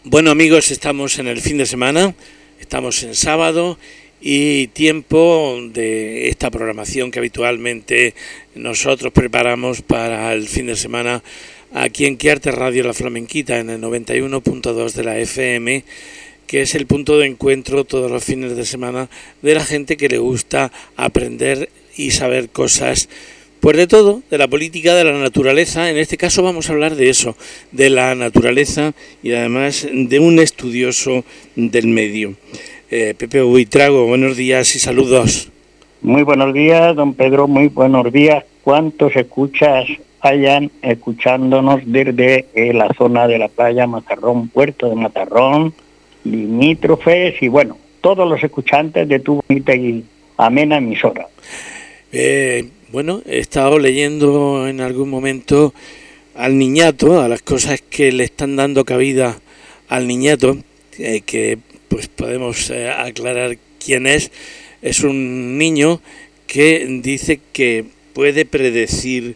Bueno amigos, estamos en el fin de semana, estamos en sábado y tiempo de esta programación que habitualmente nosotros preparamos para el fin de semana aquí en Quiarte Radio La Flamenquita en el 91.2 de la FM, que es el punto de encuentro todos los fines de semana de la gente que le gusta aprender y saber cosas. Pues de todo, de la política, de la naturaleza. En este caso vamos a hablar de eso, de la naturaleza y además de un estudioso del medio. Pepe Buitrago, buenos días y saludos. Muy buenos días, don Pedro, muy buenos días. ¿Cuántos escuchas hayan escuchándonos desde la zona de la playa Mazarrón, Puerto de Mazarrón, limítrofes y bueno, todos los escuchantes de tu bonita y amena emisora? Bueno, he estado leyendo en algún momento al niñato, a las cosas que le están dando cabida al niñato, que pues podemos aclarar quién es. Es un niño que dice que puede predecir,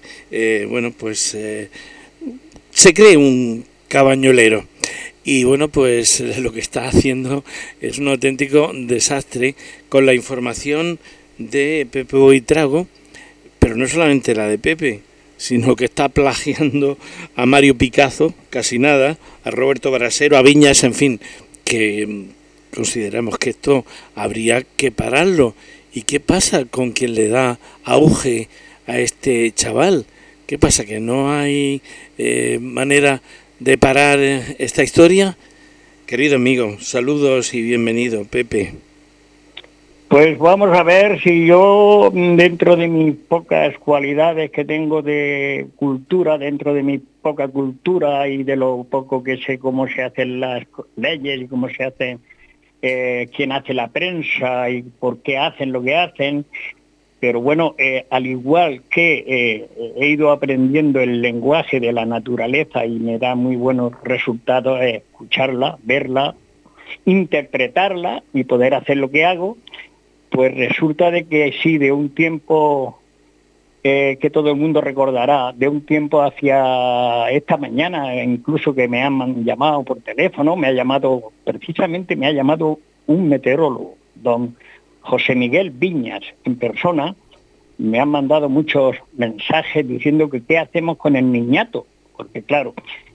se cree un cabañolero. Y bueno, pues lo que está haciendo es un auténtico desastre con la información de Pepe Buitrago, pero no solamente la de Pepe, sino que está plagiando a Mario Picazo, casi nada, a Roberto Brasero, a Viñas, en fin, que consideramos que esto habría que pararlo. ¿Y qué pasa con quien le da auge a este chaval? ¿Qué pasa, que no hay manera de parar esta historia? Querido amigo, saludos y bienvenido, Pepe. Pues vamos a ver si yo, dentro de mis pocas cualidades que tengo de cultura, dentro de mi poca cultura y de lo poco que sé cómo se hacen las leyes y cómo se hacen, quién hace la prensa y por qué hacen lo que hacen, pero bueno, al igual que he ido aprendiendo el lenguaje de la naturaleza y me da muy buenos resultados escucharla, verla, interpretarla y poder hacer lo que hago. Pues resulta de que sí, de un tiempo que todo el mundo recordará, de un tiempo hacia esta mañana, incluso que me han llamado por teléfono, precisamente me ha llamado un meteorólogo, don José Miguel Viñas, en persona. Me han mandado muchos mensajes diciendo que qué hacemos con el niñato, porque claro,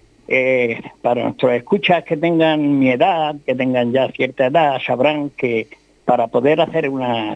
para nuestros escuchas que tengan mi edad, que tengan ya cierta edad, sabrán que para poder hacer unas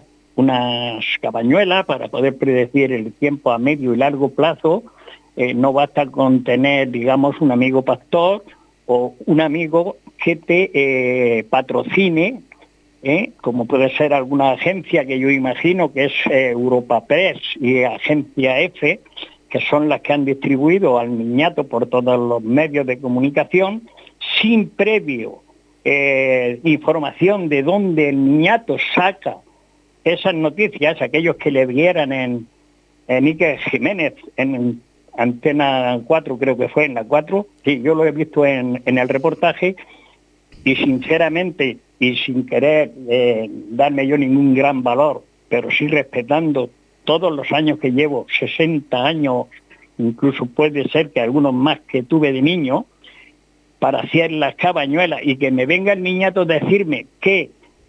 cabañuelas, para poder predecir el tiempo a medio y largo plazo, no basta con tener, digamos, un amigo pastor o un amigo que te patrocine, como puede ser alguna agencia que yo imagino que es Europa Press y Agencia F, que son las que han distribuido al niñato por todos los medios de comunicación, sin previo información de dónde el niñato saca esas noticias, aquellos que le vieran en Iker Jiménez, en Antena 4, creo que fue en la 4, sí, yo lo he visto en el reportaje, y sinceramente, y sin querer darme yo ningún gran valor, pero sí respetando todos los años que llevo, 60 años, incluso puede ser que algunos más que tuve de niño, para hacer las cabañuelas, y que me venga el niñato a decirme que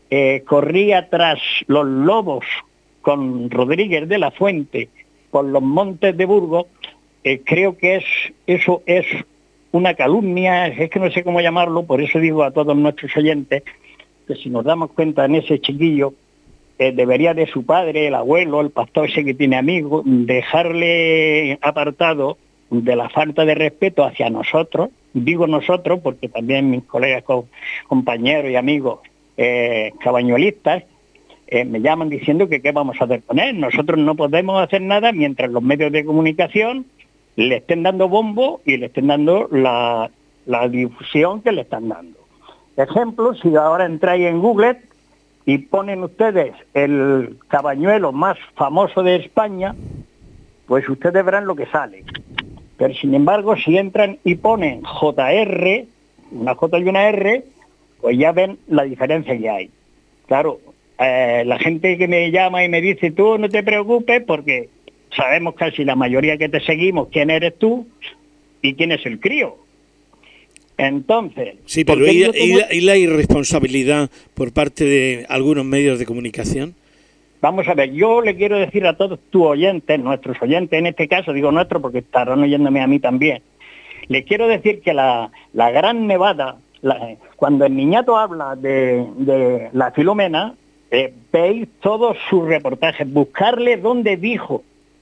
corría tras los lobos con Rodríguez de la Fuente por los montes de Burgos, creo que eso es una calumnia, es que no sé cómo llamarlo. Por eso digo a todos nuestros oyentes que si nos damos cuenta en ese chiquillo, debería de su padre, el abuelo, el pastor ese que tiene amigos, dejarle apartado de la falta de respeto hacia nosotros. Digo nosotros porque también mis colegas, compañeros y amigos cabañuelistas me llaman diciendo que qué vamos a hacer con él. Nosotros no podemos hacer nada mientras los medios de comunicación le estén dando bombo y le estén dando la difusión que le están dando. Ejemplo, si ahora entráis en Google y ponen ustedes el cabañuelo más famoso de España, pues ustedes verán lo que sale. Pero sin embargo, si entran y ponen JR, una J y una R, pues ya ven la diferencia que hay. Claro, la gente que me llama y me dice, tú no te preocupes, porque sabemos casi la mayoría que te seguimos quién eres tú y quién es el crío. Entonces... Sí, pero ¿y la irresponsabilidad por parte de algunos medios de comunicación? Vamos a ver, yo le quiero decir a todos tus oyentes, nuestros oyentes, en este caso digo nuestro porque estarán oyéndome a mí también, les quiero decir que la Gran Nevada, cuando el Niñato habla de la Filomena, veis todos sus reportajes, buscarle donde dijo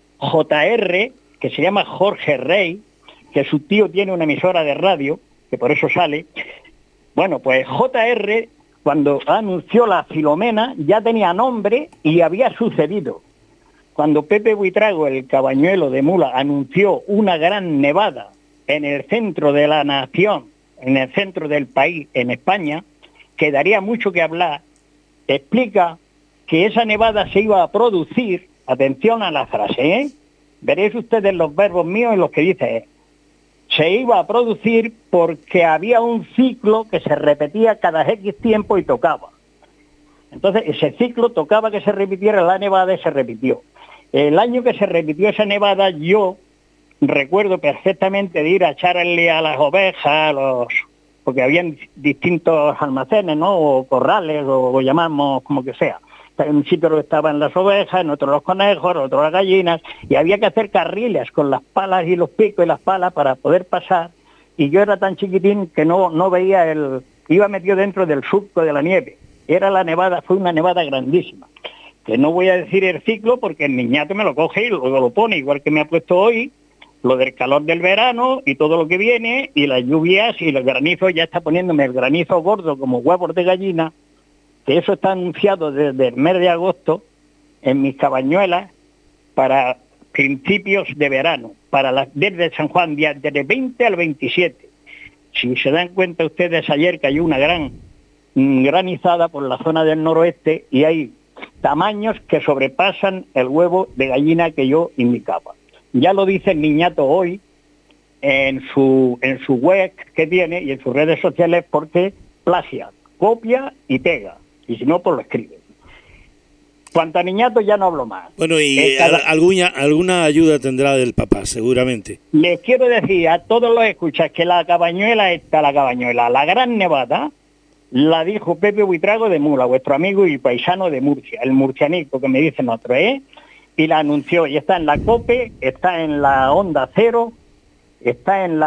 JR, que se llama Jorge Rey, que su tío tiene una emisora de radio, que por eso sale. Bueno, pues JR, cuando anunció la Filomena, ya tenía nombre y había sucedido. Cuando Pepe Buitrago, el cabañuelo de Mula, anunció una gran nevada en el centro de la nación, en el centro del país, en España, que daría mucho que hablar, explica que esa nevada se iba a producir, atención a la frase, veréis ustedes los verbos míos en los que dice, se iba a producir porque había un ciclo que se repetía cada X tiempo y tocaba. Entonces ese ciclo tocaba que se repitiera la nevada y se repitió. El año que se repitió esa nevada yo recuerdo perfectamente de ir a echarle a las ovejas, porque habían distintos almacenes, ¿no? O corrales, o llamamos como que sea. En un sitio estaban las ovejas, en otro los conejos, en otro las gallinas, y había que hacer carriles con las palas y los picos y las palas para poder pasar, y yo era tan chiquitín que no veía iba metido dentro del surco de la nieve. Era la nevada, fue una nevada grandísima, que no voy a decir el ciclo porque el niñato me lo coge y luego lo pone, igual que me ha puesto hoy, lo del calor del verano y todo lo que viene, y las lluvias y los granizos, ya está poniéndome el granizo gordo como huevos de gallina, que eso está anunciado desde el mes de agosto en mis cabañuelas para principios de verano, desde San Juan, del 20 al 27. Si se dan cuenta ustedes, ayer cayó una gran granizada por la zona del noroeste y hay tamaños que sobrepasan el huevo de gallina que yo indicaba. Ya lo dice el niñato hoy en su web que tiene y en sus redes sociales, porque plagia, copia y pega. Y si no, pues lo escribe. Cuanto a niñato ya no hablo más. Bueno, y alguna ayuda tendrá del papá, seguramente. Les quiero decir a todos los escuchas que la cabañuela, la Gran Nevada, la dijo Pepe Buitrago de Mula, vuestro amigo y paisano de Murcia, el murcianico que me dicen otros, y la anunció, y está en la COPE, está en la Onda Cero, está en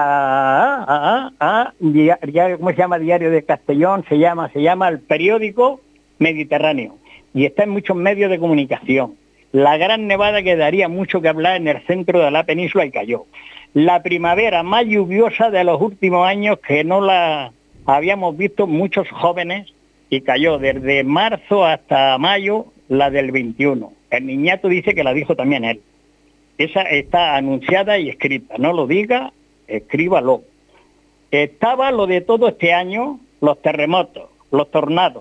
la ¿cómo se llama? Diario de Castellón, se llama el Periódico Mediterráneo, y está en muchos medios de comunicación. La Gran Nevada que daría mucho que hablar en el centro de la península y cayó. La primavera más lluviosa de los últimos años, que no la habíamos visto muchos jóvenes, y cayó desde marzo hasta mayo, la del 21. El niñato dice que la dijo también él. Esa está anunciada y escrita. No lo diga, escríbalo. Estaba lo de todo este año, los terremotos, los tornados,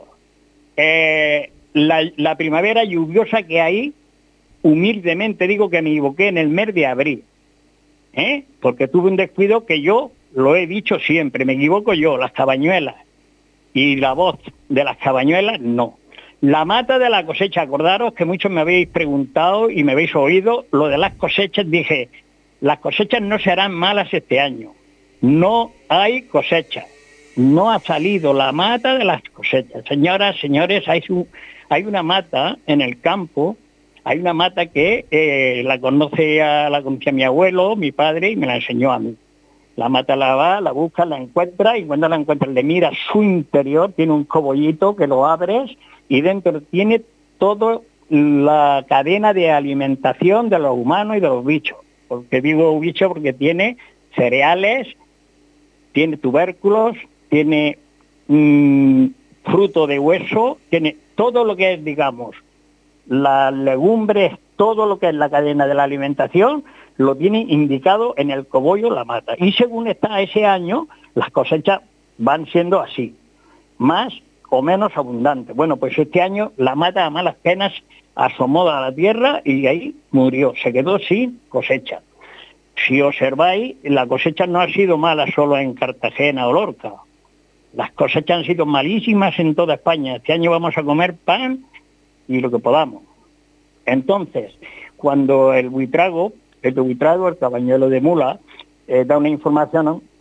la primavera lluviosa que hay, humildemente digo que me equivoqué en el mes de abril, porque tuve un descuido que yo lo he dicho siempre, me equivoco yo, las cabañuelas, y la voz de las cabañuelas no. La mata de la cosecha, acordaros que muchos me habéis preguntado y me habéis oído lo de las cosechas, dije, las cosechas no serán malas este año, no hay cosecha, no ha salido la mata de las cosechas. Señoras, señores, hay una mata en el campo, hay una mata que la conocía mi abuelo, mi padre, y me la enseñó a mí. La mata la va, la busca, la encuentra, y cuando la encuentra le mira su interior, tiene un cogollito que lo abres, y dentro tiene toda la cadena de alimentación de los humanos y de los bichos. Porque digo bicho porque tiene cereales, tiene tubérculos, tiene fruto de hueso, tiene todo lo que es, digamos, las legumbres, todo lo que es la cadena de la alimentación, lo tiene indicado en el cogollo la mata. Y según está ese año, las cosechas van siendo así, más o menos abundantes. Bueno, pues este año la mata a malas penas asomó a la tierra y ahí murió, se quedó sin cosecha. Si observáis, la cosecha no ha sido mala solo en Cartagena o Lorca. Las cosechas han sido malísimas en toda España. Este año vamos a comer pan y lo que podamos. Entonces, cuando el Buitrago, el cabañuelo de Mula, da una información, ¿no?,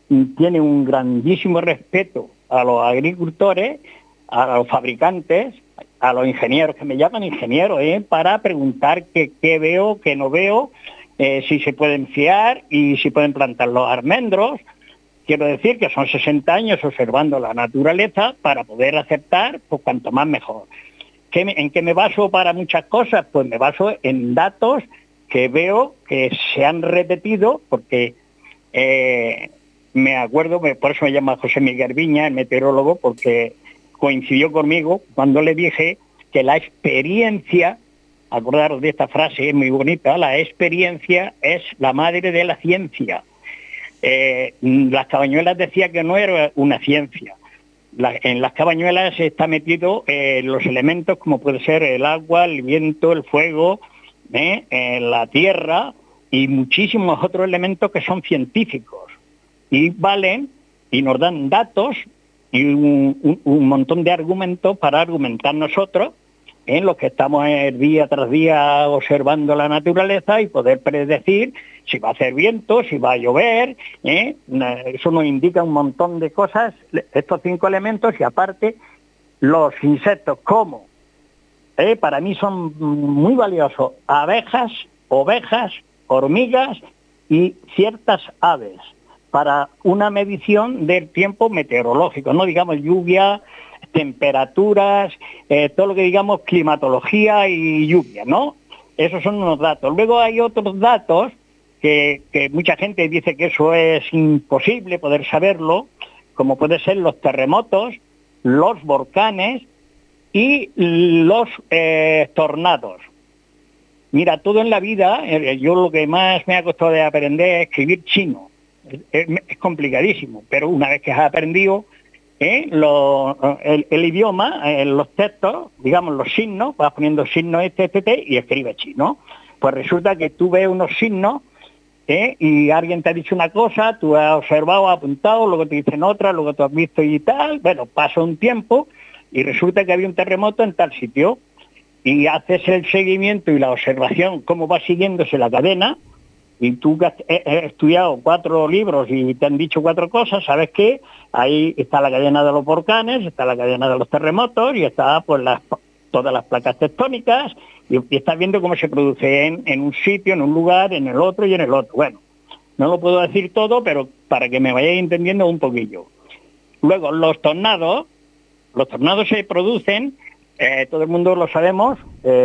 tiene un grandísimo respeto a los agricultores, a los fabricantes, a los ingenieros, que me llaman ingenieros, para preguntar qué veo, qué no veo, si se pueden fiar y si pueden plantar los almendros. Quiero decir que son 60 años observando la naturaleza para poder aceptar, pues cuanto más mejor. ¿En qué me baso para muchas cosas? Pues me baso en datos que veo que se han repetido, porque me acuerdo, por eso me llama José Miguel Viña, el meteorólogo, porque coincidió conmigo cuando le dije que la experiencia, acordaros de esta frase, es muy bonita, la experiencia es la madre de la ciencia. Las Cabañuelas decía que no era una ciencia. En las Cabañuelas está metido los elementos como puede ser el agua, el viento, el fuego, la tierra y muchísimos otros elementos que son científicos y valen y nos dan datos y un montón de argumentos para argumentar nosotros en los que estamos día tras día observando la naturaleza y poder predecir si va a hacer viento, si va a llover. Eso nos indica un montón de cosas, estos 5 elementos, y aparte los insectos como para mí son muy valiosos: abejas, ovejas, hormigas y ciertas aves, para una medición del tiempo meteorológico, no digamos lluvia, temperaturas, todo lo que digamos climatología y lluvia, ¿no? Esos son unos datos. Luego hay otros datos que mucha gente dice que eso es imposible poder saberlo, como puede ser los terremotos, los volcanes y los tornados. Mira, todo en la vida, yo lo que más me ha costado de aprender es escribir chino. Es complicadísimo, pero una vez que has aprendido el idioma, los textos, digamos los signos, vas poniendo signos y escribes chino. Pues resulta que tú ves unos signos y alguien te ha dicho una cosa, tú has observado, apuntado, luego te dicen otra, luego tú has visto y tal. Bueno, pasa un tiempo y resulta que había un terremoto en tal sitio y haces el seguimiento y la observación, cómo va siguiéndose la cadena. Y tú que has estudiado 4 libros y te han dicho 4 cosas, sabes que ahí está la cadena de los volcanes, está la cadena de los terremotos y está pues todas las placas tectónicas y estás viendo cómo se produce en un sitio, en un lugar, en el otro y en el otro. Bueno, no lo puedo decir todo, pero para que me vayáis entendiendo un poquillo. Luego, los tornados se producen, todo el mundo lo sabemos,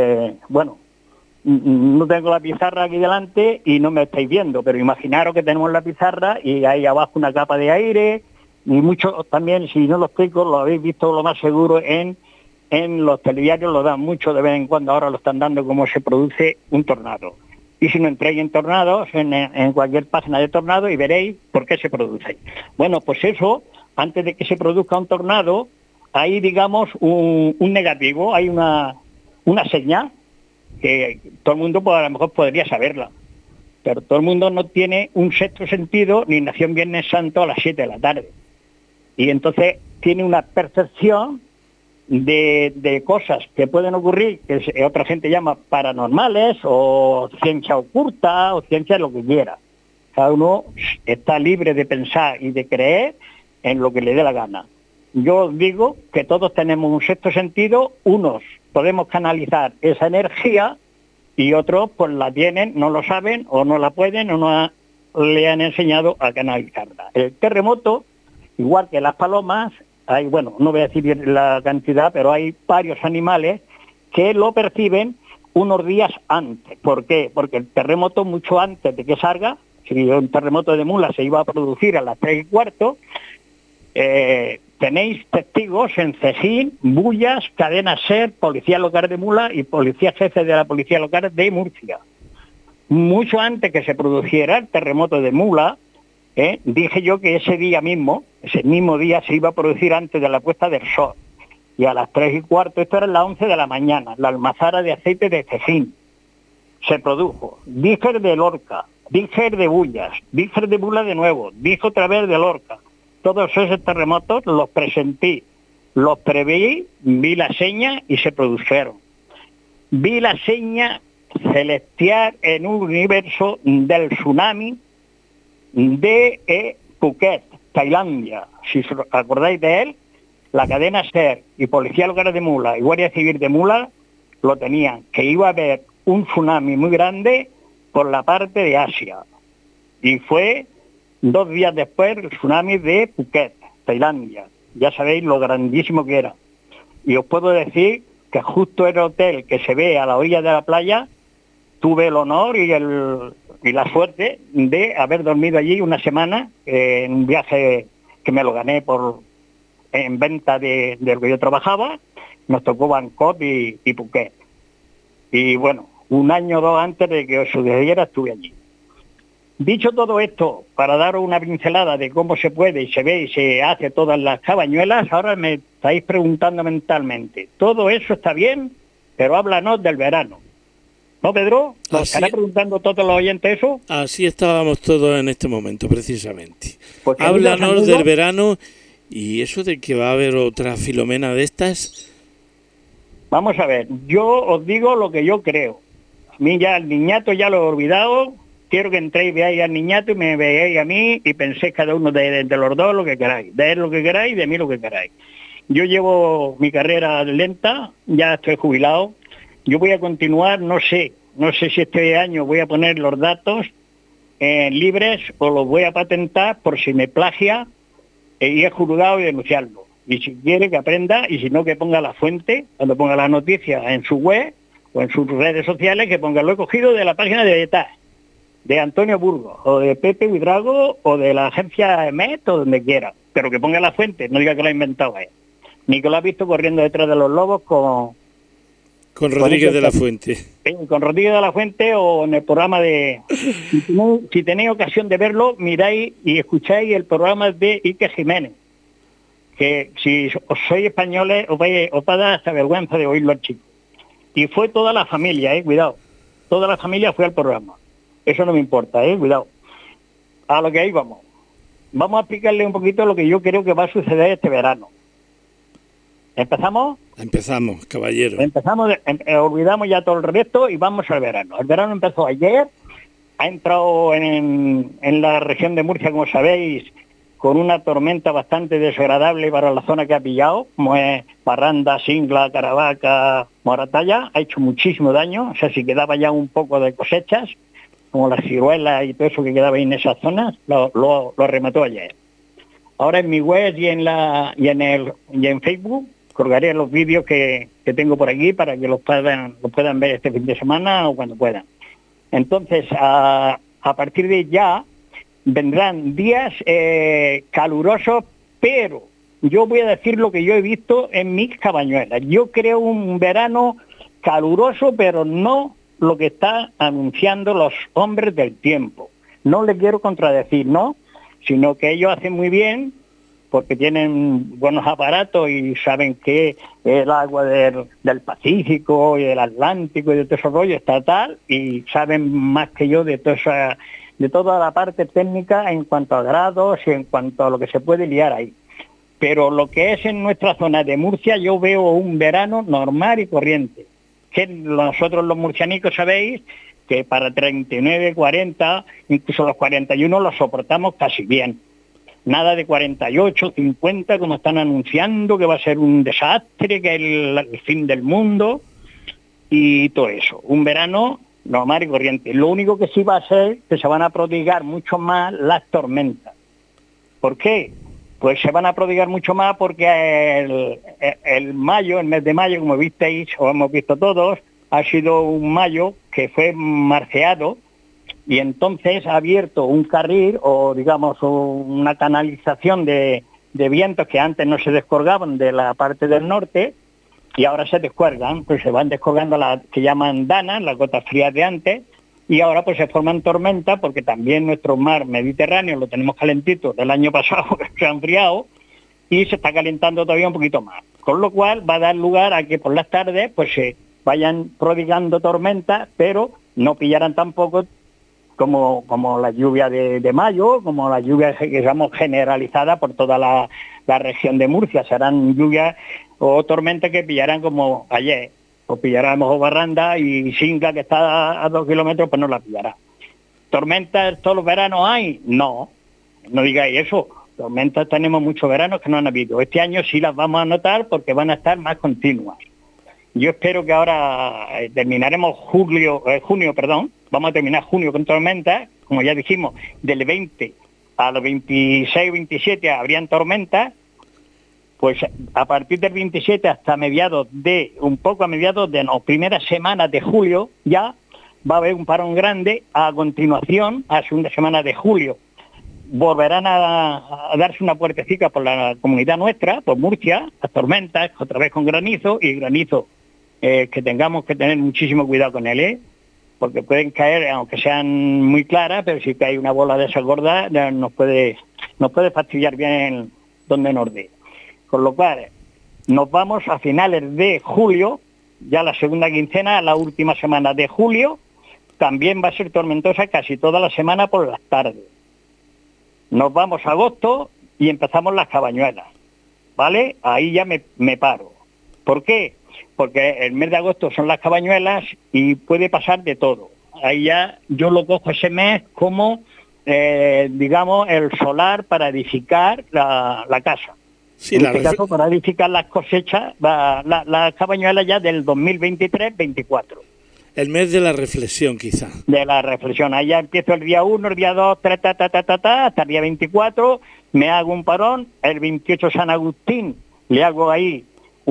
no tengo la pizarra aquí delante y no me estáis viendo, pero imaginaros que tenemos la pizarra y hay abajo una capa de aire y muchos también, si no lo explico, lo habéis visto lo más seguro en los telediarios, lo dan mucho de vez en cuando, ahora lo están dando cómo se produce un tornado. Y si no entréis en tornados, en cualquier página de tornado y veréis por qué se produce. Bueno, pues eso, antes de que se produzca un tornado, hay, digamos, un negativo, hay una señal que todo el mundo pues, a lo mejor podría saberla, pero todo el mundo no tiene un sexto sentido ni nació en Viernes Santo a las 7 de la tarde. Y entonces tiene una percepción de cosas que pueden ocurrir, que otra gente llama paranormales o ciencia oculta o ciencia lo que quiera. Cada uno está libre de pensar y de creer en lo que le dé la gana. Yo os digo que todos tenemos un sexto sentido, unos podemos canalizar esa energía y otros pues la tienen, no lo saben o no la pueden o no le han enseñado a canalizarla. El terremoto, igual que las palomas, hay, bueno, no voy a decir la cantidad, pero hay varios animales que lo perciben unos días antes. ¿Por qué? Porque el terremoto mucho antes de que salga, si un terremoto de Mula se iba a producir a las 3:15, tenéis testigos en Cejín, Bullas, Cadena SER, Policía Local de Mula y Policía Jefe de la Policía Local de Murcia. Mucho antes que se produciera el terremoto de Mula, dije yo que ese mismo día se iba a producir antes de la puesta del sol. Y a las 3:15, esto era las 11 de la mañana, la almazara de aceite de Cejín se produjo. Dije de Lorca, dije de Bullas, dije de Mula de nuevo, dije otra vez de Lorca. Todos esos terremotos los presentí, los preví, vi la seña y se produjeron. Vi la seña celestial en un universo del tsunami de Phuket, Tailandia, si os acordáis de él, la cadena SER y Policía Local de Mula y Guardia Civil de Mula lo tenían, que iba a haber un tsunami muy grande por la parte de Asia. Y fue 2 días después el tsunami de Phuket, Tailandia. Ya sabéis lo grandísimo que era. Y os puedo decir que justo el hotel que se ve a la orilla de la playa, tuve el honor y la suerte de haber dormido allí una semana en un viaje que me lo gané en venta de lo que yo trabajaba. Nos tocó Bangkok y Phuket. Y bueno, 1 año o 2 antes de que os sucediera estuve allí. Dicho todo esto, para daros una pincelada de cómo se puede y se ve y se hace todas las cabañuelas, ahora me estáis preguntando mentalmente. Todo eso está bien, pero háblanos del verano. ¿No, Pedro? ¿Nos estará preguntando todos los oyentes eso? Así estábamos todos en este momento, precisamente. Pues, háblanos amigos, del verano y eso de que va a haber otra Filomena de estas. Vamos a ver, yo os digo lo que yo creo. A mí ya el niñato ya lo he olvidado. Quiero que entréis, veáis al niñato y me veáis a mí y penséis cada uno de los dos lo que queráis. De él lo que queráis y de mí lo que queráis. Yo llevo mi carrera lenta, ya estoy jubilado. Yo voy a continuar, no sé si este año voy a poner los datos libres o los voy a patentar por si me plagia y he juzgado y denunciarlo. Y si quiere que aprenda y si no que ponga la fuente, cuando ponga las noticias en su web o en sus redes sociales, que ponga lo he cogido de la página de ETA, de Antonio Burgos, o de Pepe Huidrago, o de la agencia EMET, o donde quiera. Pero que ponga la fuente, no diga que lo ha inventado él. Ni que lo ha visto corriendo detrás de los lobos con Rodríguez de la Fuente. Con Rodríguez de la Fuente o en el programa de... Si tenéis ocasión de verlo, miráis y escucháis el programa de Iker Jiménez. Que si os sois españoles os va a dar hasta vergüenza de oírlo al chico. Y fue toda la familia, cuidado. Toda la familia fue al programa. Eso no me importa, cuidado. A lo que ahí vamos. Vamos a explicarle un poquito lo que yo creo que va a suceder este verano. ¿Empezamos? Empezamos, caballero. Olvidamos ya todo el resto y vamos al verano. El verano empezó ayer, ha entrado en la región de Murcia, como sabéis, con una tormenta bastante desagradable para la zona que ha pillado, como es Parranda, Singla, Caravaca, Moratalla. Ha hecho muchísimo daño, o sea, si quedaba ya un poco de cosechas, como las ciruelas y todo eso que quedaba ahí en esas zonas, lo remató ayer. Ahora en mi web y en Facebook colgaré los vídeos que tengo por aquí para que los puedan ver este fin de semana o cuando puedan. Entonces, a partir de ya vendrán días calurosos, pero yo voy a decir lo que yo he visto en mis cabañuelas. Yo creo un verano caluroso, pero no lo que están anunciando los hombres del tiempo. No le quiero contradecir, ¿no? Sino que ellos hacen muy bien porque tienen buenos aparatos y saben que el agua del Pacífico y del Atlántico y de todo ese rollo está tal, y saben más que yo de toda la parte técnica en cuanto a grados y en cuanto a lo que se puede liar ahí. Pero lo que es en nuestra zona de Murcia, yo veo un verano normal y corriente. Que nosotros los murcianicos sabéis que para 39, 40, incluso los 41 los soportamos casi bien. Nada de 48, 50, como están anunciando, que va a ser un desastre, que es el fin del mundo, y todo eso. Un verano normal y corriente. Lo único que sí va a ser que se van a prodigar mucho más las tormentas. ¿Por qué? Pues se van a prodigar mucho más porque el mes de mayo, como visteis, o hemos visto todos, ha sido un mayo que fue marceado, y entonces ha abierto un carril o digamos una canalización de vientos que antes no se descolgaban de la parte del norte y ahora se descuelgan, pues se van descolgando las que llaman danas, las gotas frías de antes, y ahora pues se forman tormentas porque también nuestro mar Mediterráneo lo tenemos calentito del año pasado, que se ha enfriado y se está calentando todavía un poquito más, con lo cual va a dar lugar a que por las tardes pues se vayan prodigando tormentas, pero no pillarán tampoco como la lluvia de mayo, como la lluvia que digamos generalizada por toda la región de Murcia. Serán lluvias o tormentas que pillarán como ayer, o pillará a lo mejor Barranda y Singa, que está a 2 kilómetros, pues no la pillará. ¿Tormentas todos los veranos hay? No digáis eso, Tormentas tenemos muchos veranos que no han habido. Este año sí las vamos a notar porque van a estar más continuas. Yo espero que ahora terminaremos junio, vamos a terminar junio con tormentas, como ya dijimos, del 20 a los 26, 27 habrían tormentas, pues a partir del 27 hasta primeras semanas de julio ya va a haber un parón grande. A continuación, a segunda semana de julio, volverán a darse una puertecita por la comunidad nuestra, por Murcia, las tormentas, otra vez con granizo, y granizo que tengamos que tener muchísimo cuidado con él, porque pueden caer, aunque sean muy claras, pero si cae una bola de esa gorda, nos puede fastidiar bien donde nos dé. Con lo cual, nos vamos a finales de julio, ya la segunda quincena, la última semana de julio, también va a ser tormentosa casi toda la semana por las tardes. Nos vamos a agosto y empezamos las cabañuelas, ¿vale? Ahí ya me paro. ¿Por qué? Porque el mes de agosto son las cabañuelas y puede pasar de todo. Ahí ya yo lo cojo ese mes como, digamos, el solar para edificar la casa. Sí, en este caso, para edificar las cosechas, las cabañuelas ya del 2023-24. El mes de la reflexión, quizá. De la reflexión. Ahí ya empiezo el día 1, el día 2, hasta el día 24, me hago un parón, el 28 San Agustín, le hago ahí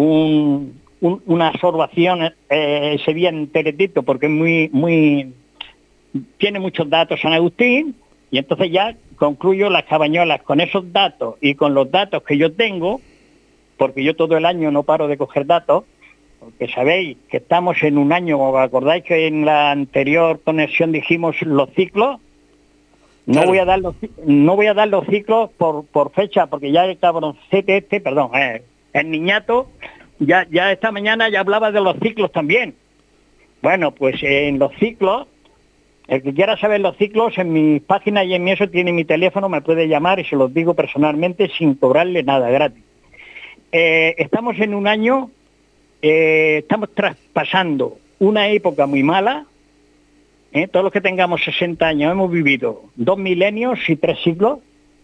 una observación ese día enteretito, porque es muy tiene muchos datos San Agustín, y entonces ya concluyo las cabañuelas con esos datos y con los datos que yo tengo, porque yo todo el año no paro de coger datos, porque sabéis que estamos en un año, ¿os acordáis que en la anterior conexión dijimos los ciclos? No, claro. No voy a dar los ciclos por fecha, porque ya el cabroncete el niñato, ya esta mañana ya hablaba de los ciclos también. Bueno, pues en los ciclos, el que quiera saber los ciclos, en mis páginas y en mi eso tiene mi teléfono, me puede llamar y se los digo personalmente sin cobrarle nada, gratis. Estamos en un año, estamos traspasando una época muy mala. Todos los que tengamos 60 años hemos vivido 2 milenios y 3 siglos,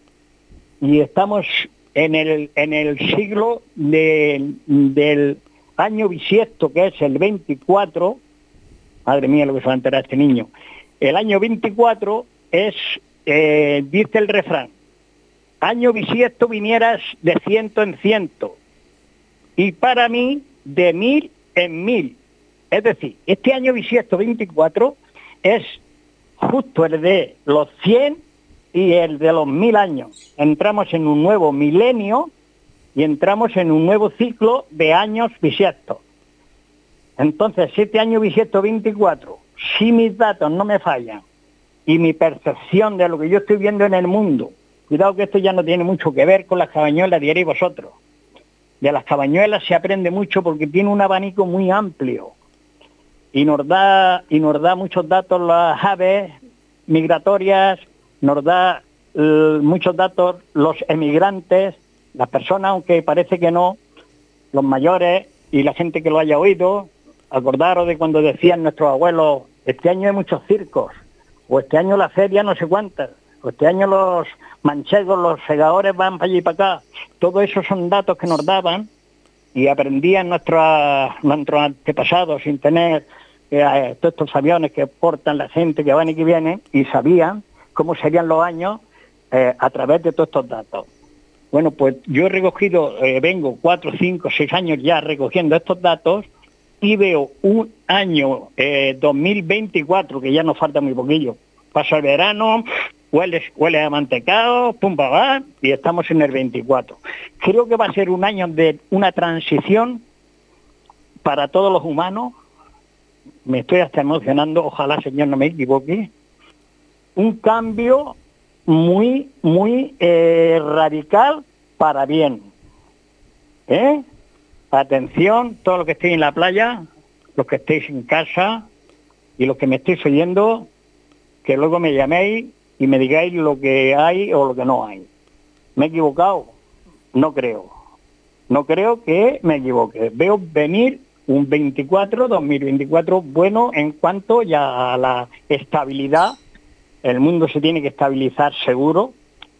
y estamos en el siglo del año bisiesto, que es el 24. Madre mía, lo que se va a enterar este niño. El año 24 es, dice el refrán, año bisiesto vinieras de 100 en 100, y para mí de 1000 en 1000. Es decir, este año bisiesto 24 es justo el de los 100 y el de los 1000 años. Entramos en un nuevo milenio y entramos en un nuevo ciclo de años bisiestos. Entonces, este año bisiesto 24, si mis datos no me fallan y mi percepción de lo que yo estoy viendo en el mundo, cuidado que esto ya no tiene mucho que ver con las cabañuelas, diréis vosotros. De las cabañuelas se aprende mucho porque tiene un abanico muy amplio y nos da muchos datos las aves migratorias, nos da muchos datos los emigrantes, las personas, aunque parece que no, los mayores y la gente que lo haya oído. Acordaros de cuando decían nuestros abuelos, este año hay muchos circos, o este año la feria no sé cuántas, o este año los manchegos, los segadores van para allí y para acá. Todo eso son datos que nos daban y aprendían nuestros antepasados sin tener todos estos aviones que portan la gente que van y que vienen, y sabían cómo serían los años a través de todos estos datos. Bueno, pues yo he recogido, vengo 4, 5, 6 años ya recogiendo estos datos, y veo un año 2024, que ya nos falta muy poquillo. Pasa el verano, huele a mantecado, pum, va, y estamos en el 24. Creo que va a ser un año de una transición para todos los humanos. Me estoy hasta emocionando, ojalá, Señor, no me equivoque. Un cambio muy, muy radical para bien. Atención, todos los que estéis en la playa, los que estéis en casa y los que me estéis oyendo, que luego me llaméis y me digáis lo que hay o lo que no hay. ¿Me he equivocado? No creo. No creo que me equivoque. Veo venir un 2024 bueno en cuanto ya a la estabilidad. El mundo se tiene que estabilizar seguro,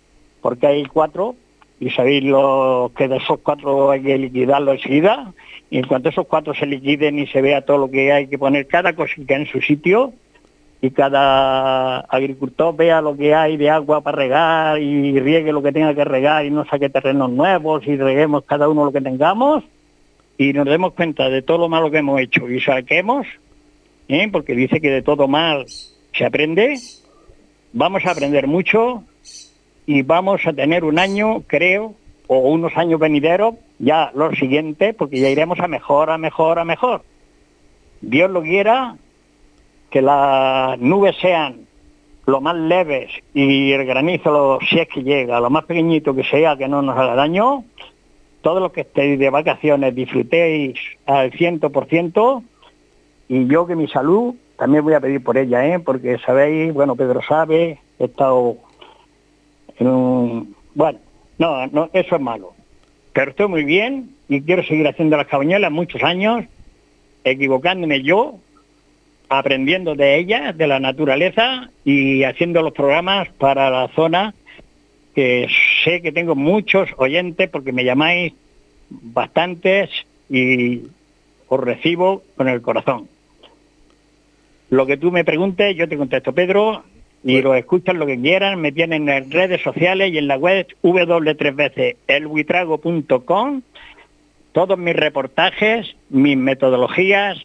porque hay 4, y sabéis que de esos 4 hay que liquidarlo enseguida, y en cuanto esos 4 se liquiden y se vea todo lo que hay que poner, cada cosita en su sitio, y cada agricultor vea lo que hay de agua para regar y riegue lo que tenga que regar y no saque terrenos nuevos y reguemos cada uno lo que tengamos y nos demos cuenta de todo lo malo que hemos hecho y saquemos, porque dice que de todo mal se aprende, vamos a aprender mucho y vamos a tener un año, creo, o unos años venideros, ya los siguientes, porque ya iremos a mejor, a mejor, a mejor. Dios lo quiera, que las nubes sean lo más leves y el granizo, si es que llega, lo más pequeñito que sea, que no nos haga daño. Todos los que estéis de vacaciones disfrutéis al 100%, y yo que mi salud también voy a pedir por ella, porque sabéis, bueno, Pedro sabe, he estado en un... Bueno, no, eso es malo. Pero estoy muy bien y quiero seguir haciendo las cabañuelas muchos años, equivocándome yo, aprendiendo de ellas, de la naturaleza y haciendo los programas para la zona, que sé que tengo muchos oyentes porque me llamáis bastantes y os recibo con el corazón. Lo que tú me preguntes, yo te contesto, Pedro, y lo escuchan lo que quieran, me tienen en redes sociales y en la web elbuitrago.com, todos mis reportajes, mis metodologías,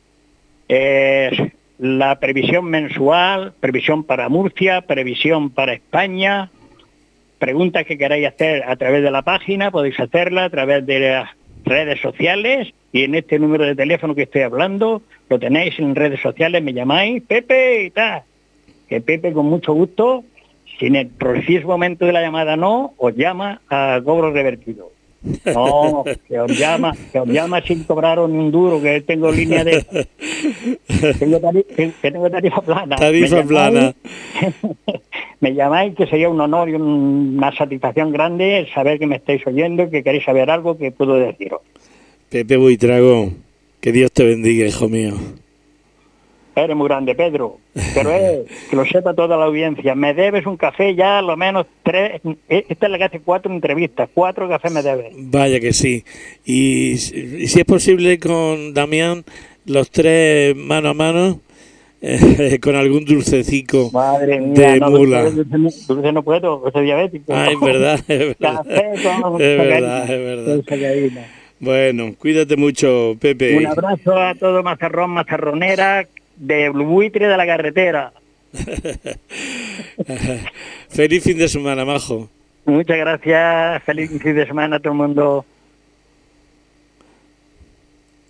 la previsión mensual, previsión para Murcia, previsión para España, preguntas que queráis hacer a través de la página, podéis hacerla a través de las redes sociales y en este número de teléfono que estoy hablando, lo tenéis en redes sociales, me llamáis, Pepe y tal, que Pepe con mucho gusto, si en el preciso momento de la llamada no, os llama a cobro revertido. No, que os llama sin cobraros ni un duro, que tengo línea de... tengo tarifa plana. Tarifa plana. Me llamáis, que sería un honor y una satisfacción grande saber que me estáis oyendo y que queréis saber algo que puedo deciros. Pepe Buitrago, que Dios te bendiga, hijo mío. Eres muy grande, Pedro, pero que lo sepa toda la audiencia. Me debes un café ya, a lo menos 3. Esta es la que hace 4 entrevistas, 4 cafés me debes. Vaya que sí. Y si es posible con Damián, los 3 mano a mano, con algún dulcecico. Madre mía, de mula. Dulce no puedo, soy diabético. Ah, es verdad, es verdad. Café con es verdad. sacarina. Bueno, cuídate mucho, Pepe. Un abrazo a todo Mazarrón, Mazarronera, de Buitre de la carretera. Feliz fin de semana, majo. Muchas gracias, feliz fin de semana a todo el mundo.